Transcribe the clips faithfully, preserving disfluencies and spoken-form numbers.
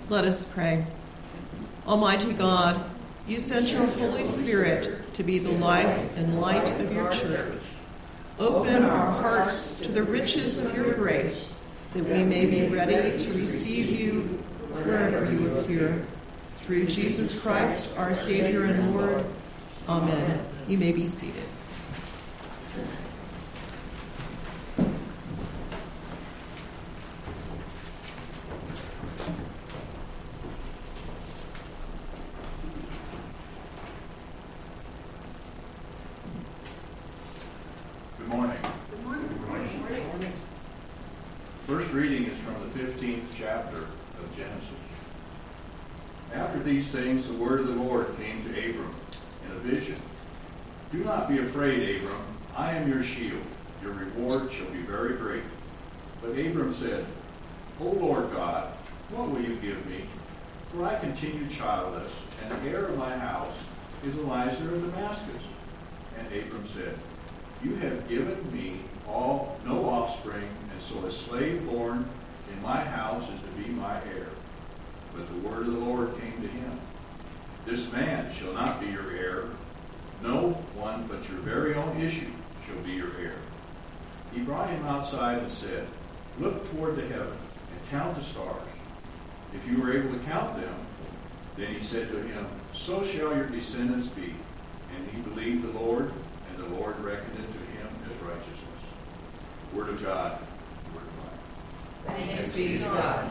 Let us pray. Almighty God, you sent your Holy Spirit to be the life and light of your church. Open our hearts to the riches of your grace, that we may be ready to receive you wherever you appear. Through Jesus Christ, our Savior and Lord. Amen. You may be seated. Good morning. Good morning. Good morning. Good morning. First reading is from the fifteenth chapter of Genesis. After these things, the word of the Lord came to Abram in a vision. Do not be afraid, Abram. I am your shield. Your reward shall be very great. But Abram said, O Lord God, what will you give me? For I continue childless, and the heir of my house is Eliezer of Damascus. And Abram said, You have given me all no offspring, and so a slave born in my house is to be my heir. But the word of the Lord came to him. This man shall not be your heir. No one but your very own issue shall be your heir. He brought him outside and said, Look toward the heaven and count the stars. If you were able to count them, then he said to him, So shall your descendants be. And he believed the Lord, and the Lord reckoned it to him as righteousness. Word of God. Word of life. Thanks be to God.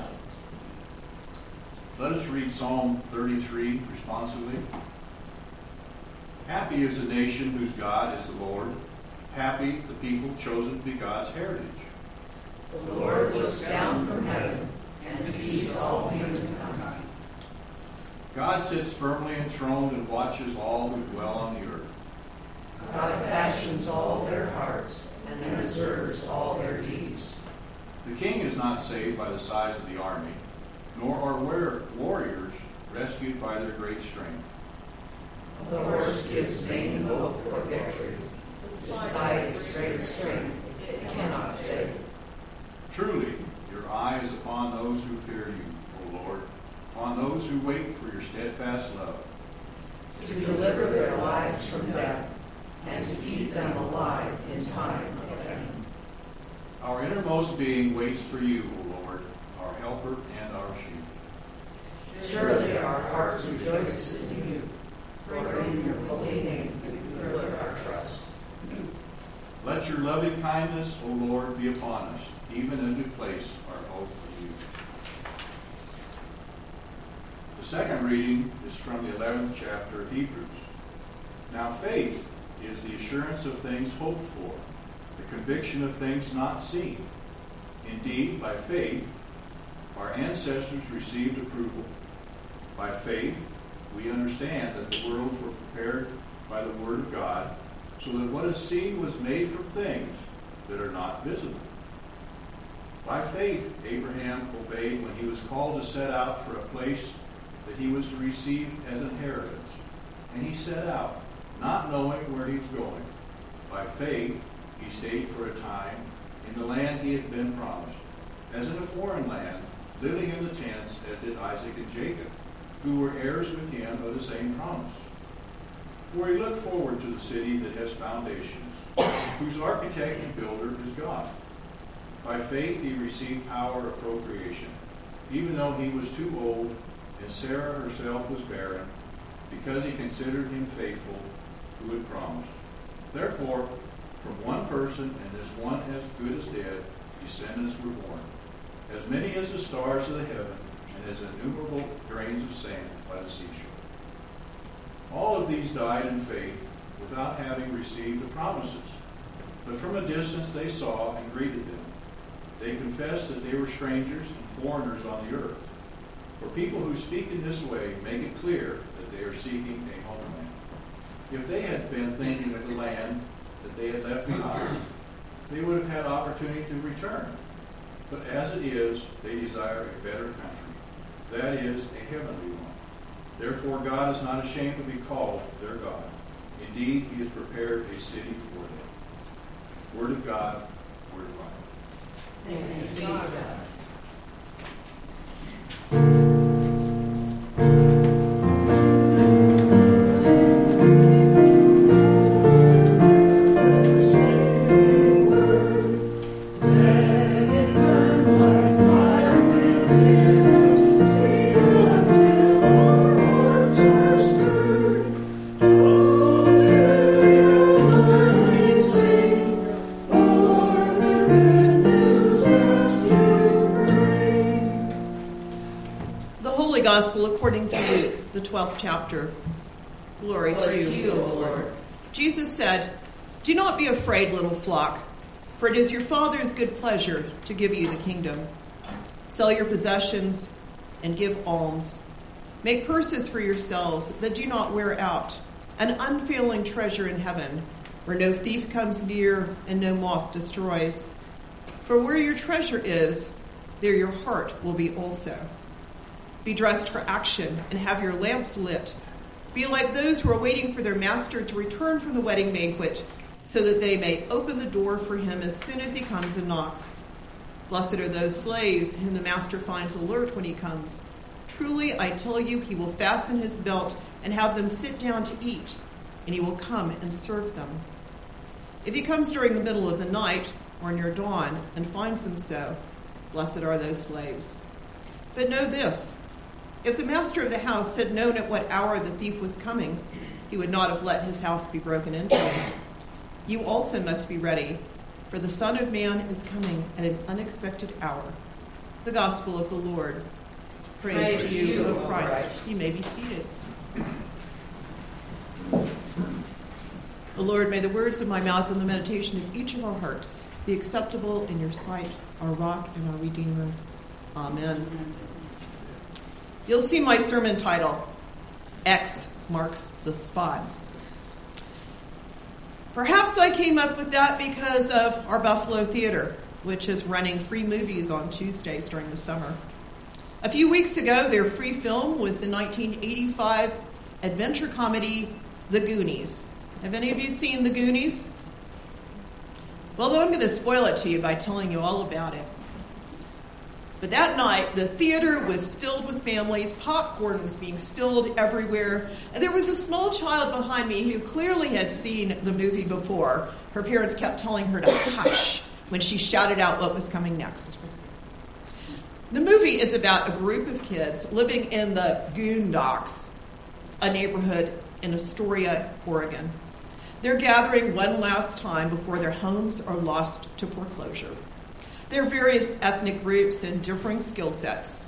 Let us read Psalm thirty-three responsively. Happy is the nation whose God is the Lord. Happy the people chosen to be God's heritage. The Lord looks down from heaven and sees all humankind. God sits firmly enthroned and watches all who dwell on the earth. God fashions all their hearts and observes all their deeds. The king is not saved by the size of the army, nor are warriors rescued by their great strength. The horse gives vain hope for victory. Despite its great strength, it cannot save. Truly, your eye is upon those who fear you, O Lord, upon those who wait for your steadfast love. To deliver their lives from death, and to keep them alive in time of famine. Our innermost being waits for you, O Lord, our helper and our shield. Surely our heart rejoices in you, for in your holy name we put our trust. Let your loving kindness, O Lord, be upon us, even as we place our hope in you. The second reading is from the eleventh chapter of Hebrews. Now faith is the assurance of things hoped for, the conviction of things not seen. Indeed, by faith, our ancestors received approval. By faith, we understand that the worlds were prepared by the word of God, so that what is seen was made from things that are not visible. By faith, Abraham obeyed when he was called to set out for a place that he was to receive as inheritance. And he set out, not knowing where he was going. By faith, he stayed for a time in the land he had been promised, as in a foreign land, living in the tents, as did Isaac and Jacob, who were heirs with him of the same promise. For he looked forward to the city that has foundations, whose architect and builder is God. By faith he received power of procreation, even though he was too old, and Sarah herself was barren, because he considered him faithful who had promised. Therefore, from one person, and this one as good as dead, descendants were born, as many as the stars of the heaven, and as innumerable grains of sand by the seashore. All of these died in faith, without having received the promises. But from a distance they saw and greeted them. They confessed that they were strangers and foreigners on the earth. For people who speak in this way make it clear that they are seeking a homeland. If they had been thinking of the land that they had left behind, they would have had opportunity to return. But as it is, they desire a better country, that is, a heavenly one. Therefore God is not ashamed to be called their God. Indeed, he has prepared a city for them. Word of God, word of life. Thanks be to God. Gospel according to Luke, the twelfth chapter. Glory, Glory to you, O Lord. Jesus said, "Do not be afraid, little flock, for it is your Father's good pleasure to give you the kingdom. Sell your possessions and give alms. Make purses for yourselves that do not wear out, an unfailing treasure in heaven, where no thief comes near and no moth destroys. For where your treasure is, there your heart will be also. Be dressed for action and have your lamps lit. Be like those who are waiting for their master to return from the wedding banquet, so that they may open the door for him as soon as he comes and knocks. Blessed are those slaves whom the master finds alert when he comes. Truly, I tell you, he will fasten his belt and have them sit down to eat, and he will come and serve them. If he comes during the middle of the night or near dawn and finds them so, blessed are those slaves. But know this, if the master of the house had known at what hour the thief was coming, he would not have let his house be broken into. You also must be ready, for the Son of Man is coming at an unexpected hour." The Gospel of the Lord. Praise, Praise to you, O Christ. Christ. You may be seated. O Lord, may the words of my mouth and the meditation of each of our hearts be acceptable in your sight, our rock and our Redeemer. Amen. You'll see my sermon title, X Marks the Spot. Perhaps I came up with that because of our Buffalo Theater, which is running free movies on Tuesdays during the summer. A few weeks ago, their free film was the nineteen eighty-five adventure comedy, The Goonies. Have any of you seen The Goonies? Well, then I'm going to spoil it to you by telling you all about it. But that night, the theater was filled with families, popcorn was being spilled everywhere, and there was a small child behind me who clearly had seen the movie before. Her parents kept telling her to hush when she shouted out what was coming next. The movie is about a group of kids living in the Goondocks, a neighborhood in Astoria, Oregon. They're gathering one last time before their homes are lost to foreclosure. There are various ethnic groups and differing skill sets.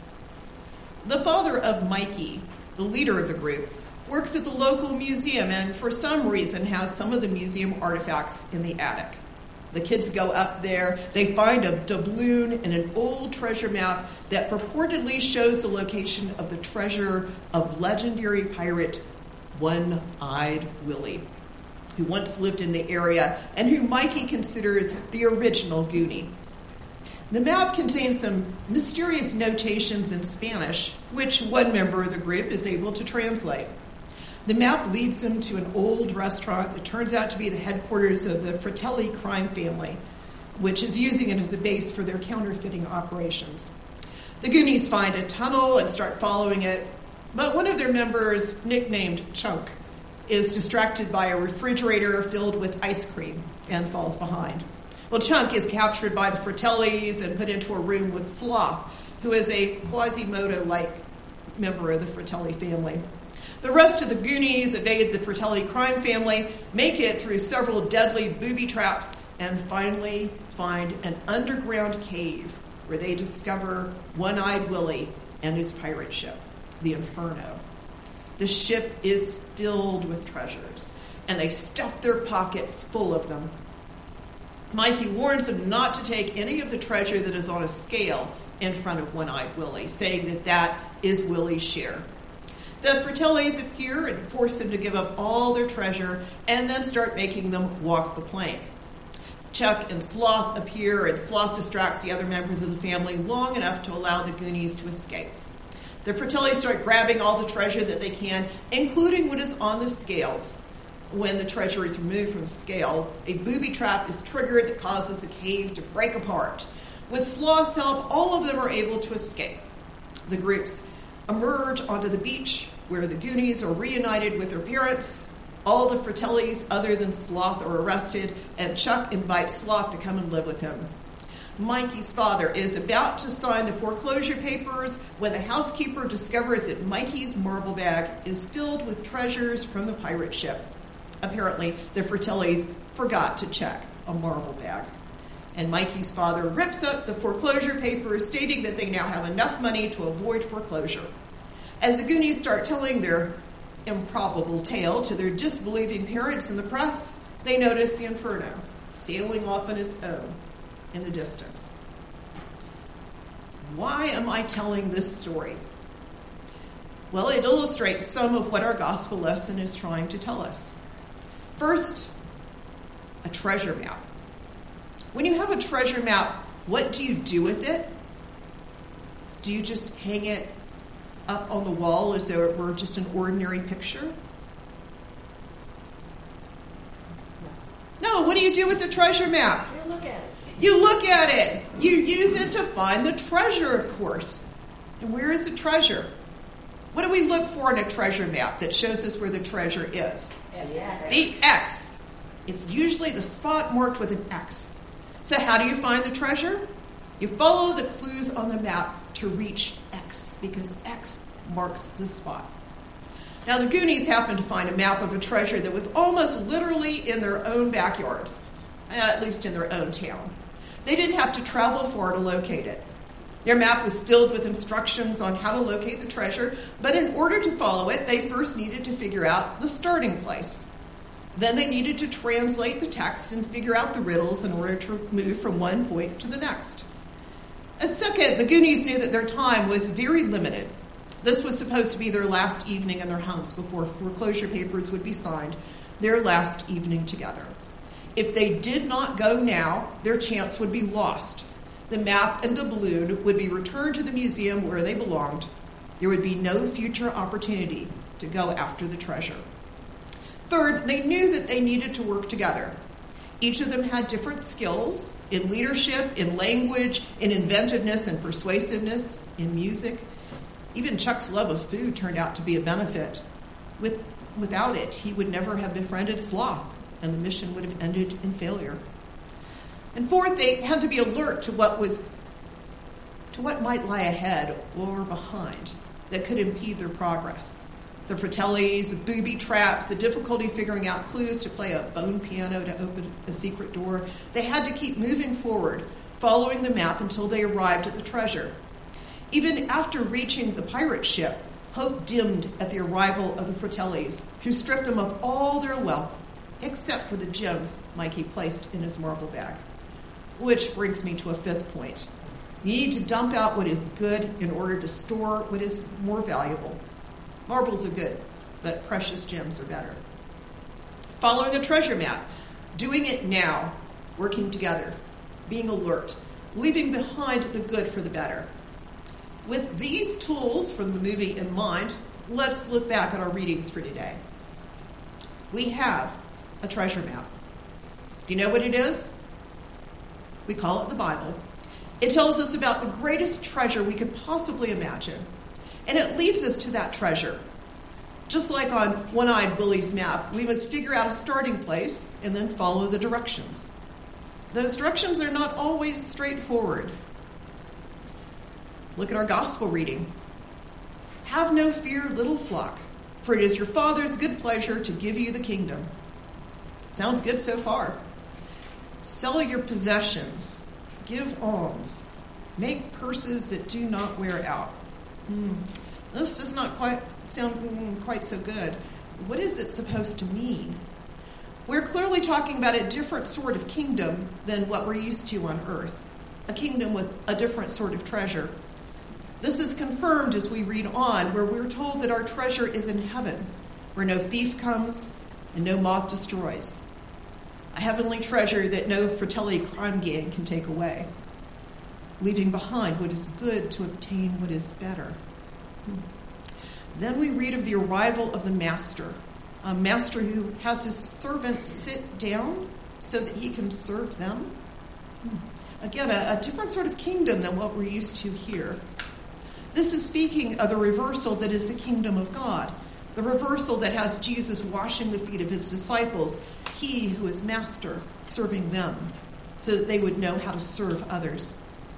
The father of Mikey, the leader of the group, works at the local museum and for some reason has some of the museum artifacts in the attic. The kids go up there, they find a doubloon and an old treasure map that purportedly shows the location of the treasure of legendary pirate One-Eyed Willie, who once lived in the area and who Mikey considers the original Goonie. The map contains some mysterious notations in Spanish, which one member of the group is able to translate. The map leads them to an old restaurant that turns out to be the headquarters of the Fratelli crime family, which is using it as a base for their counterfeiting operations. The Goonies find a tunnel and start following it, but one of their members, nicknamed Chunk, is distracted by a refrigerator filled with ice cream and falls behind. Well, Chunk is captured by the Fratellis and put into a room with Sloth, who is a Quasimodo-like member of the Fratelli family. The rest of the Goonies evade the Fratelli crime family, make it through several deadly booby traps, and finally find an underground cave where they discover One-Eyed Willie and his pirate ship, the Inferno. The ship is filled with treasures, and they stuff their pockets full of them. Mikey warns them not to take any of the treasure that is on a scale in front of One-Eyed Willie, saying that that is Willie's share. The Fratellis appear and force him to give up all their treasure and then start making them walk the plank. Chuck and Sloth appear, and Sloth distracts the other members of the family long enough to allow the Goonies to escape. The Fratellis start grabbing all the treasure that they can, including what is on the scales. When the treasure is removed from the scale, a booby trap is triggered that causes the cave to break apart. With Sloth's help, all of them are able to escape. The groups emerge onto the beach where the Goonies are reunited with their parents. All the Fratellis other than Sloth are arrested, and Chuck invites Sloth to come and live with him. Mikey's father is about to sign the foreclosure papers when the housekeeper discovers that Mikey's marble bag is filled with treasures from the pirate ship. Apparently, the Fratellis forgot to check a marble bag. And Mikey's father rips up the foreclosure papers, stating that they now have enough money to avoid foreclosure. As the Goonies start telling their improbable tale to their disbelieving parents and the press, they notice the Inferno sailing off on its own in the distance. Why am I telling this story? Well, it illustrates some of what our gospel lesson is trying to tell us. First, a treasure map. When you have a treasure map, what do you do with it? Do you just hang it up on the wall as though it were just an ordinary picture? No, what do you do with the treasure map? You look at it. You look at it. You use it to find the treasure, of course. And where is the treasure? What do we look for in a treasure map that shows us where the treasure is? Yes. The X. It's usually the spot marked with an X. So how do you find the treasure? You follow the clues on the map to reach X, because X marks the spot. Now, the Goonies happened to find a map of a treasure that was almost literally in their own backyards, at least in their own town. They didn't have to travel far to locate it. Their map was filled with instructions on how to locate the treasure, but in order to follow it, they first needed to figure out the starting place. Then they needed to translate the text and figure out the riddles in order to move from one point to the next. And second, the Goonies knew that their time was very limited. This was supposed to be their last evening in their homes before foreclosure papers would be signed, their last evening together. If they did not go now, their chance would be lost. The map and doubloon would be returned to the museum where they belonged. There would be no future opportunity to go after the treasure. Third, they knew that they needed to work together. Each of them had different skills in leadership, in language, in inventiveness and persuasiveness, in music. Even Chuck's love of food turned out to be a benefit. With, without it, he would never have befriended Sloth, and the mission would have ended in failure. And fourth, they had to be alert to what was, to what might lie ahead or behind that could impede their progress. The Fratellis, the booby traps, the difficulty figuring out clues to play a bone piano to open a secret door. They had to keep moving forward, following the map until they arrived at the treasure. Even after reaching the pirate ship, hope dimmed at the arrival of the Fratellis, who stripped them of all their wealth, except for the gems Mikey placed in his marble bag. Which brings me to a fifth point. You need to dump out what is good in order to store what is more valuable. Marbles are good, but precious gems are better. Following a treasure map, doing it now, working together, being alert, leaving behind the good for the better. With these tools from the movie in mind, let's look back at our readings for today. We have a treasure map. Do you know what it is? We call it the Bible. It tells us about the greatest treasure we could possibly imagine. And it leads us to that treasure. Just like on One-Eyed Willie's map, we must figure out a starting place and then follow the directions. Those directions are not always straightforward. Look at our gospel reading. Have no fear, little flock, for it is your Father's good pleasure to give you the kingdom. Sounds good so far. Sell your possessions. Give alms. Make purses that do not wear out. Hmm. This does not quite sound quite so good. What is it supposed to mean? We're clearly talking about a different sort of kingdom than what we're used to on earth. A kingdom with a different sort of treasure. This is confirmed as we read on, where we're told that our treasure is in heaven, where no thief comes and no moth destroys. A heavenly treasure that no Fratelli crime gang can take away, leaving behind what is good to obtain what is better. Hmm. Then we read of the arrival of the master, a master who has his servants sit down so that he can serve them. Hmm. Again, a, a different sort of kingdom than what we're used to here. This is speaking of the reversal that is the kingdom of God, the reversal that has Jesus washing the feet of his disciples, he who is master serving them, so that they would know how to serve others.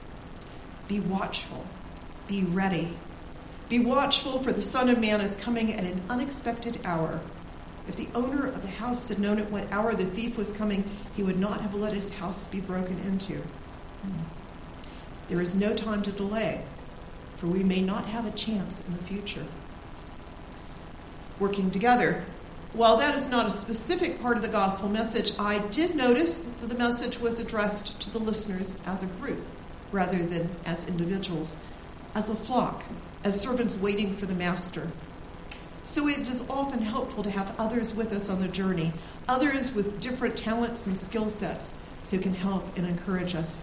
Be watchful. Be ready. Be watchful, for the Son of Man is coming at an unexpected hour. If the owner of the house had known at what hour the thief was coming, he would not have let his house be broken into. Hmm. There is no time to delay, for we may not have a chance in the future. working together. While that is not a specific part of the gospel message, I did notice that the message was addressed to the listeners as a group rather than as individuals, as a flock, as servants waiting for the master. So it is often helpful to have others with us on the journey, others with different talents and skill sets who can help and encourage us.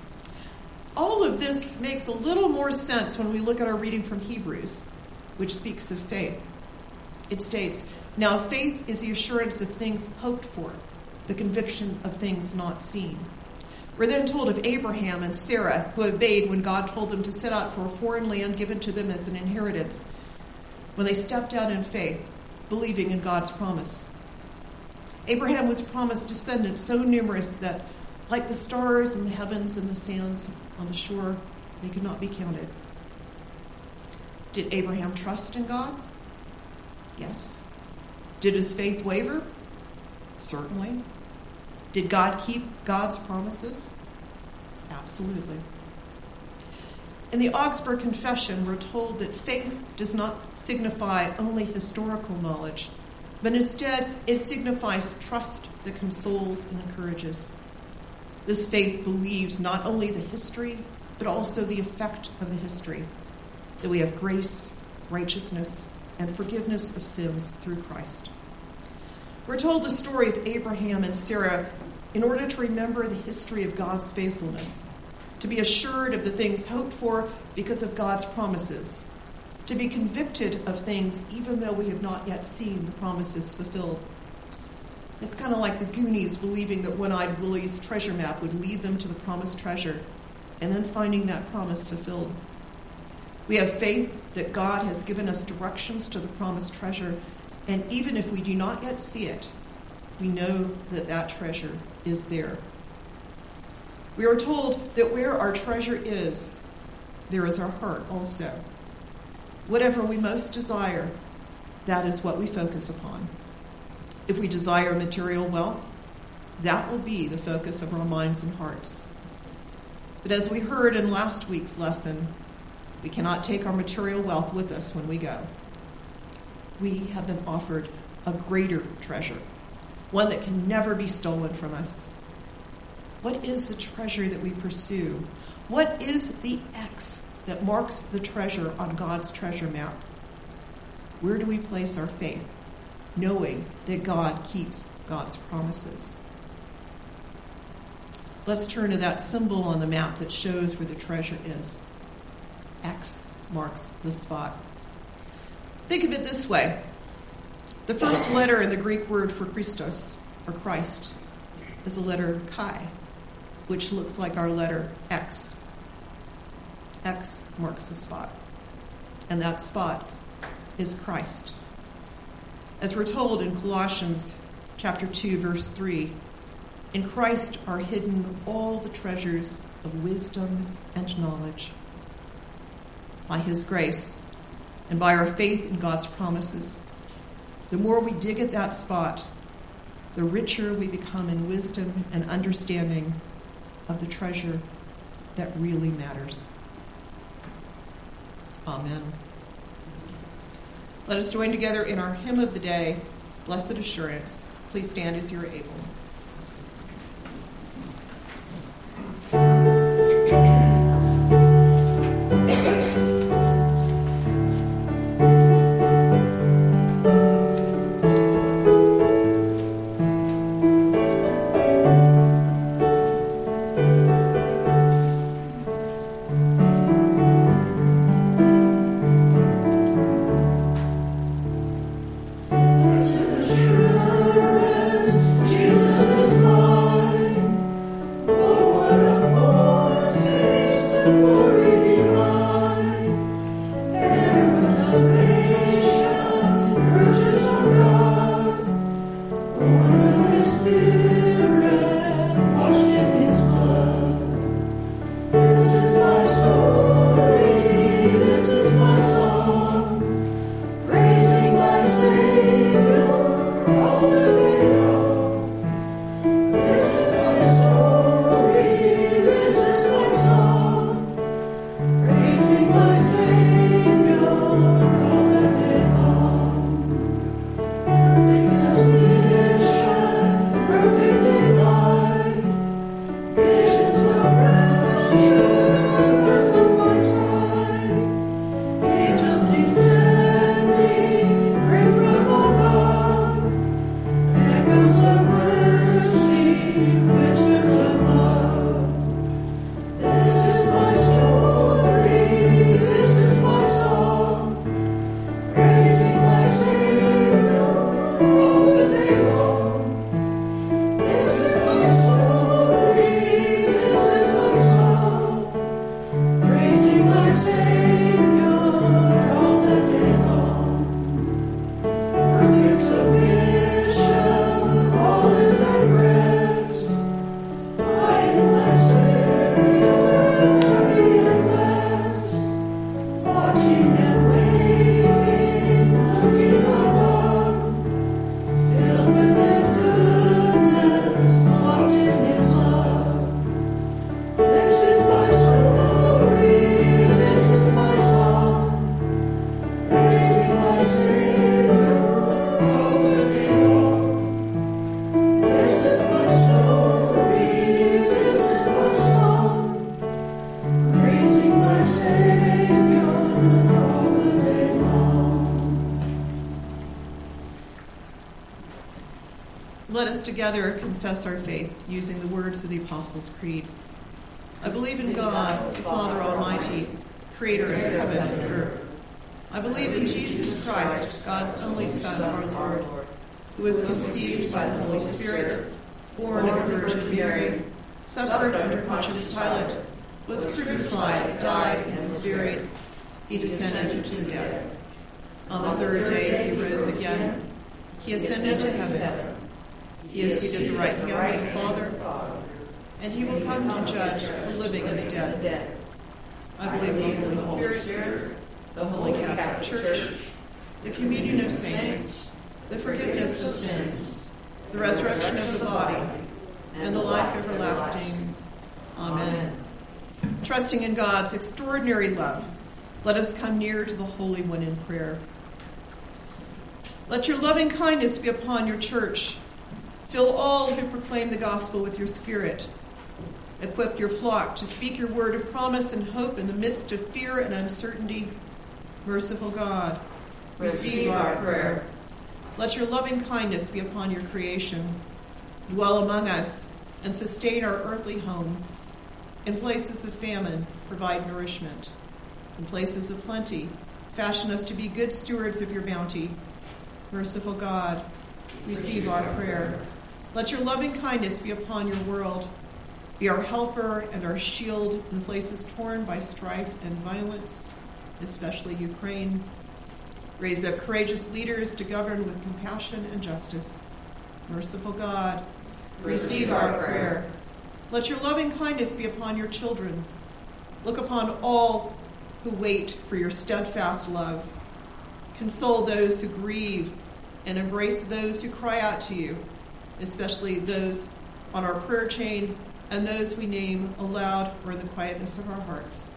All of this makes a little more sense when we look at our reading from Hebrews, which speaks of faith. It states, "Now faith is the assurance of things hoped for, the conviction of things not seen." We're then told of Abraham and Sarah, who obeyed when God told them to set out for a foreign land given to them as an inheritance, when they stepped out in faith, believing in God's promise. Abraham was promised descendants so numerous that, like the stars in the heavens and the sands on the shore, they could not be counted. Did Abraham trust in God? Yes. Did his faith waver? Certainly. Did God keep God's promises? Absolutely. In the Augsburg Confession, we're told that faith does not signify only historical knowledge, but instead it signifies trust that consoles and encourages. This faith believes not only the history, but also the effect of the history, that we have grace, righteousness, and forgiveness of sins through Christ. We're told the story of Abraham and Sarah in order to remember the history of God's faithfulness, to be assured of the things hoped for because of God's promises, to be convicted of things even though we have not yet seen the promises fulfilled. It's kind of like the Goonies believing that One-Eyed Willie's treasure map would lead them to the promised treasure, and then finding that promise fulfilled. We have faith that God has given us directions to the promised treasure, and even if we do not yet see it, we know that that treasure is there. We are told that where our treasure is, there is our heart also. Whatever we most desire, that is what we focus upon. If we desire material wealth, that will be the focus of our minds and hearts. But as we heard in last week's lesson, we cannot take our material wealth with us when we go. We have been offered a greater treasure, one that can never be stolen from us. What is the treasure that we pursue? What is the X that marks the treasure on God's treasure map? Where do we place our faith, knowing that God keeps God's promises? Let's turn to that symbol on the map that shows where the treasure is. X marks the spot. Think of it this way. The first letter in the Greek word for Christos, or Christ, is the letter chi, which looks like our letter X. X marks the spot. And that spot is Christ. As we're told in Colossians chapter two, verse three, in Christ are hidden all the treasures of wisdom and knowledge. By his grace and by our faith in God's promises, the more we dig at that spot, the richer we become in wisdom and understanding of the treasure that really matters. Amen. Let us join together in our hymn of the day, Blessed Assurance. Please stand as you are able. Jesus together confess our faith using the words of the Apostles' Creed. I believe in God, the Father Almighty, creator of heaven and earth. I believe in Jesus Christ, God's only Son, our Lord, who was conceived by the Holy Spirit, born of the Virgin Mary, suffered under Pontius Pilate, was crucified, died, and was buried. He descended into the dead. On the third day he rose again. He ascended to heaven. He is seated at the right hand of the Father, and he will come to judge the living and the dead. I believe in the Holy Spirit, the Holy Catholic Church, the communion of saints, the forgiveness of sins, the resurrection of the body, and the life everlasting. Amen. Trusting in God's extraordinary love, let us come near to the Holy One in prayer. Let your loving kindness be upon your church. Fill all who proclaim the gospel with your Spirit. Equip your flock to speak your word of promise and hope in the midst of fear and uncertainty. Merciful God, receive our prayer. Let your loving kindness be upon your creation. Dwell among us and sustain our earthly home. In places of famine, provide nourishment. In places of plenty, fashion us to be good stewards of your bounty. Merciful God, receive our prayer. Let your loving kindness be upon your world. Be our helper and our shield in places torn by strife and violence, especially Ukraine. Raise up courageous leaders to govern with compassion and justice. Merciful God, receive our prayer. Let your loving kindness be upon your children. Look upon all who wait for your steadfast love. Console those who grieve and embrace those who cry out to you, especially those on our prayer chain and those we name aloud or in the quietness of our hearts.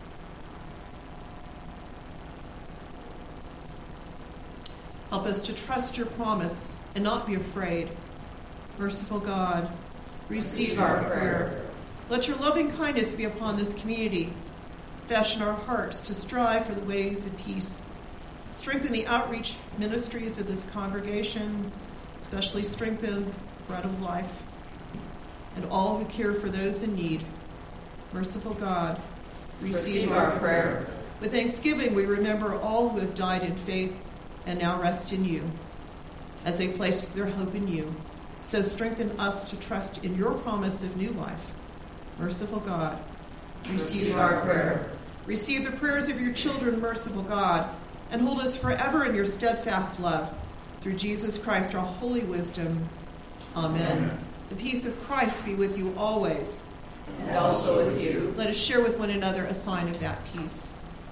Help us to trust your promise and not be afraid. Merciful God, receive our prayer. Let your loving kindness be upon this community. Fashion our hearts to strive for the ways of peace. Strengthen the outreach ministries of this congregation, especially strengthen Bread of Life and all who care for those in need. Merciful God, receive our prayer. With thanksgiving, we remember all who have died in faith and now rest in you. As they place their hope in you, so strengthen us to trust in your promise of new life. Merciful God, receive our prayer. Receive the prayers of your children, merciful God, and hold us forever in your steadfast love. Through Jesus Christ, our holy wisdom. Amen. Amen. The peace of Christ be with you always. And also with you. Let us share with one another a sign of that peace.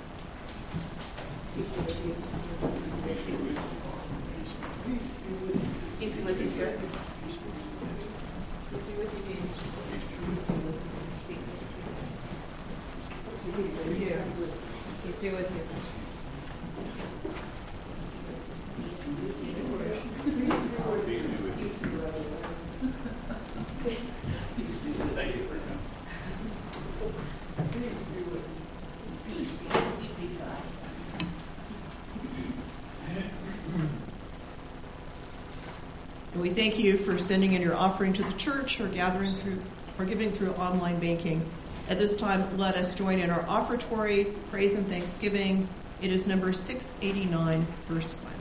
Peace be with you, sir. Peace be with you, peace. Peace be with you. Thank you for coming. And we thank you for sending in your offering to the church or gathering through or giving through online banking. At this time, let us join in our offertory, praise and thanksgiving. It is number six eighty-nine, verse one.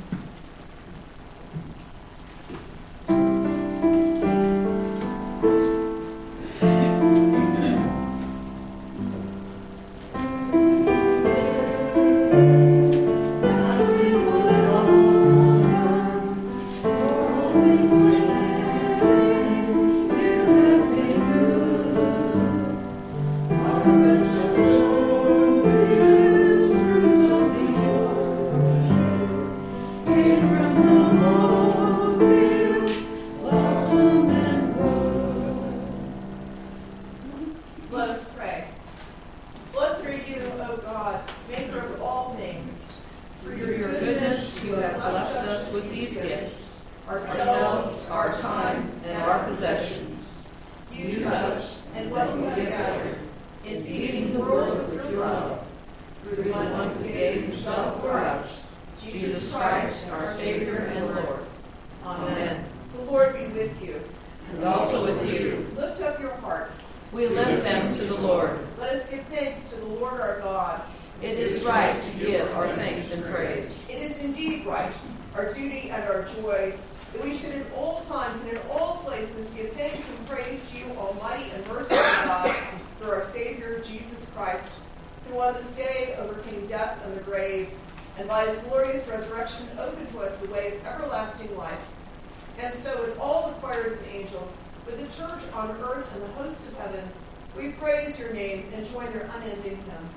Jesus Christ, our Savior and Lord. Amen. The Lord be with you. and also with you. Lift up your hearts. We lift them to the Lord. Let us give thanks to the Lord our God. It is right to give our thanks and praise. It is indeed right, our duty and our joy, that we should at all times and in all places give thanks and praise to you, Almighty and merciful God, through our Savior, Jesus Christ, who on this day overcame death and the grave, and by his glorious resurrection opened to us the way of everlasting life. And so with all the choirs of angels, with the church on earth and the hosts of heaven, we praise your name and join their unending hymn.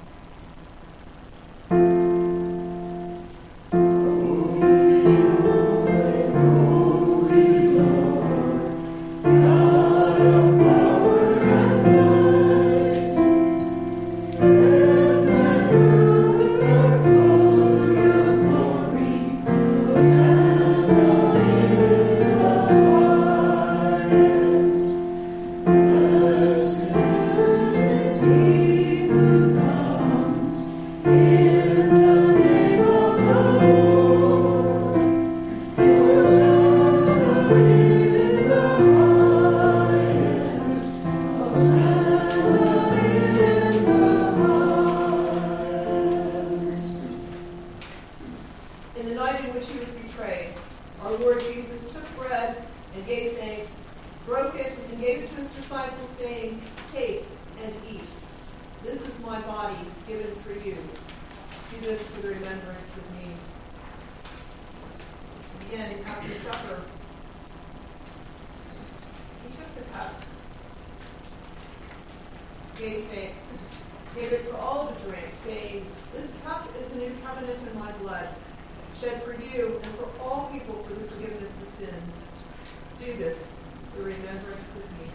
Gave thanks, gave it for all to drink, saying, "This cup is a new covenant in my blood, shed for you and for all people for the forgiveness of sin. Do this in remembrance of me."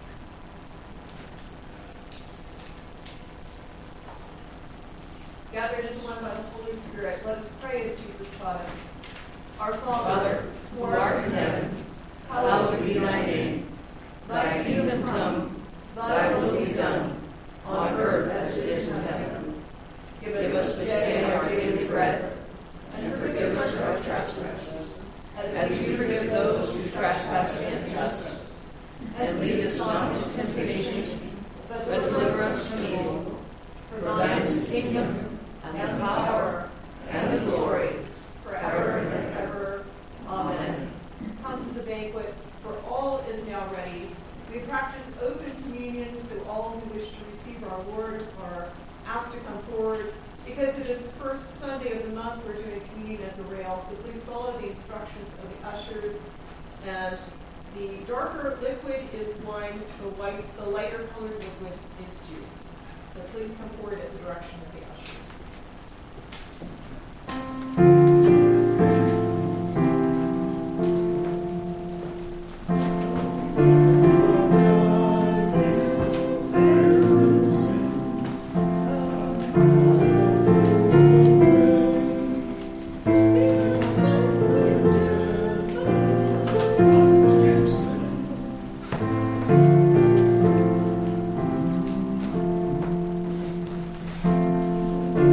Gathered into one by the Holy Spirit, let us pray as Jesus taught us. Our Father, who art in heaven, hallowed be thy name. Thy kingdom come, thy will be done, on earth as it is in heaven. Give us this day our daily bread, and forgive us our trespasses, as we forgive those who trespass against us. And lead us not into temptation, but deliver us from evil. For thine is the kingdom, and the power, and the glory, forever and ever. Amen. Come to the banquet, for all is now ready. We practice open communion, so all who wish to receive our Lord are asked to come forward. Because it is the first Sunday of the month, we're doing communion at the rail, so please follow the instructions of the ushers. And the darker liquid is wine, the white, the lighter colored liquid is juice. So please come forward at the direction of the ushers. Thank you.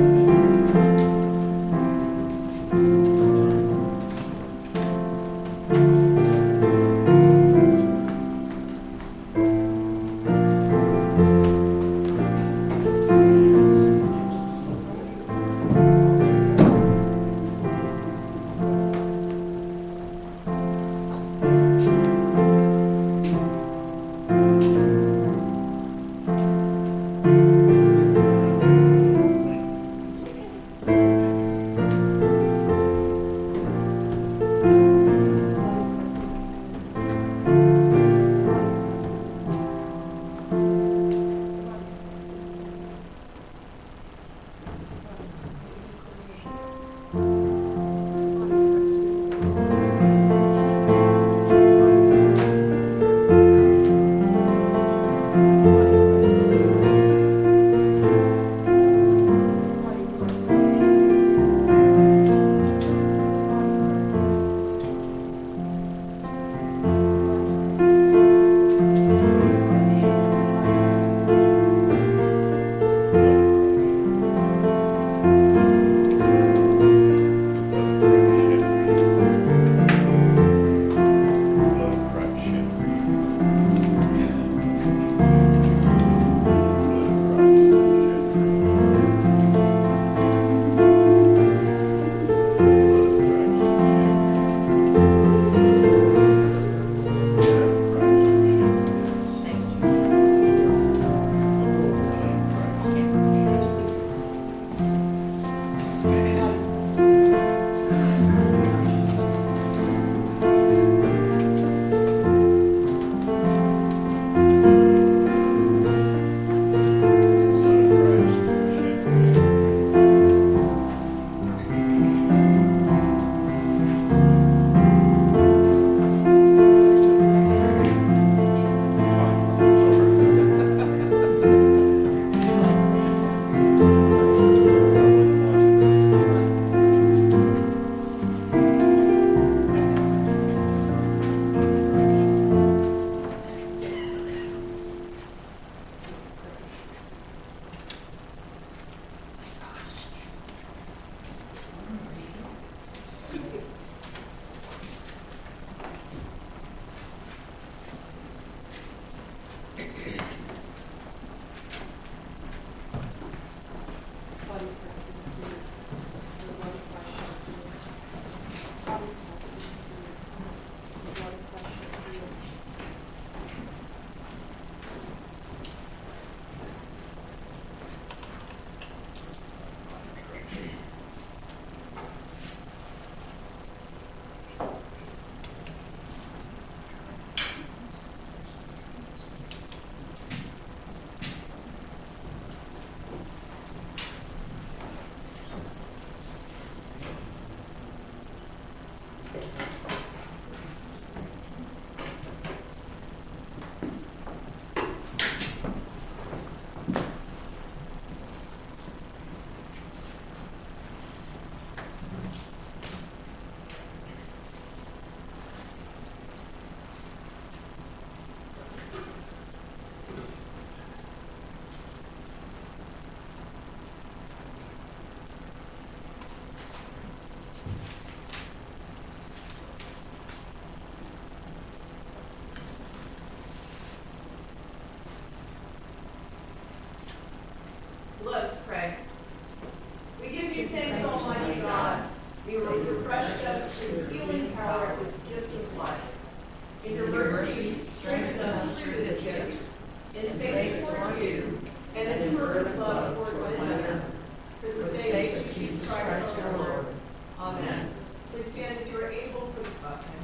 fervent love toward one another, for the sake of Jesus Christ our Lord. Amen. Please stand as you are able for the blessing.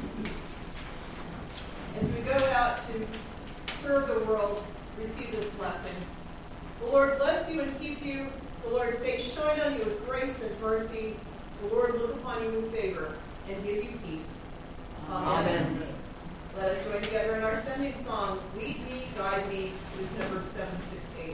As we go out to serve the world, receive this blessing. The Lord bless you and keep you. The Lord's face shine on you with grace and mercy. The Lord look upon you with favor and give you peace. Amen. Amen. Let us join together in our sending song, Lead Me, Guide Me, which is number seven sixty-eight.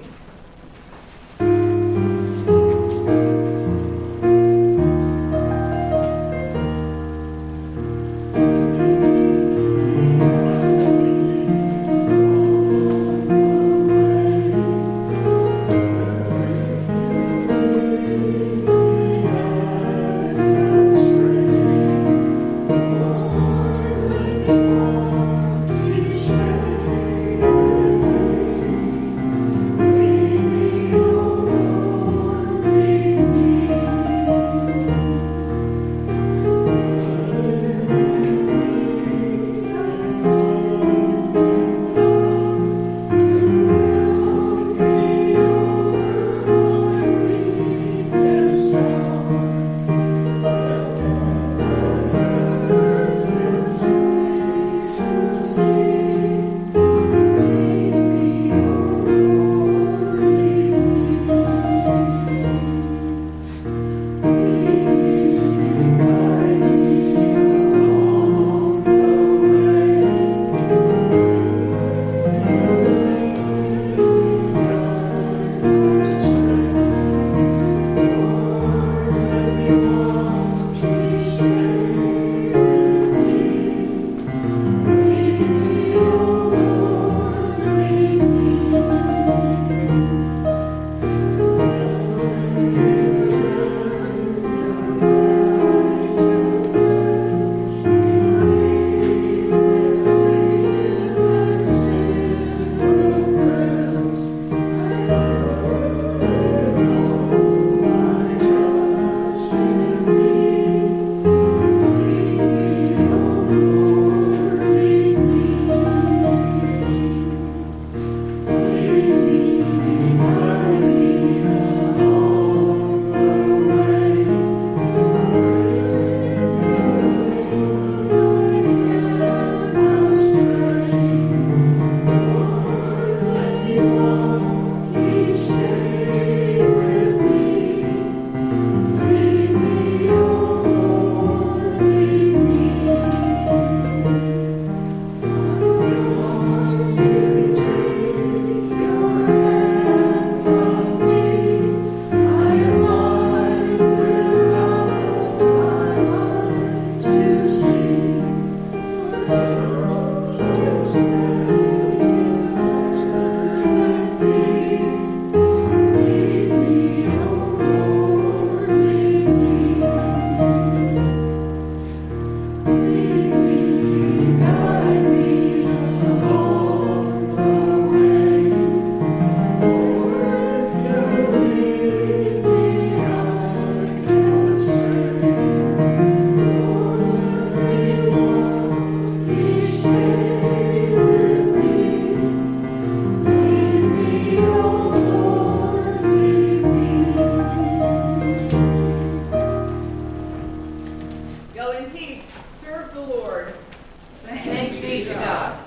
Go in peace. Serve the Lord. Thanks be to God.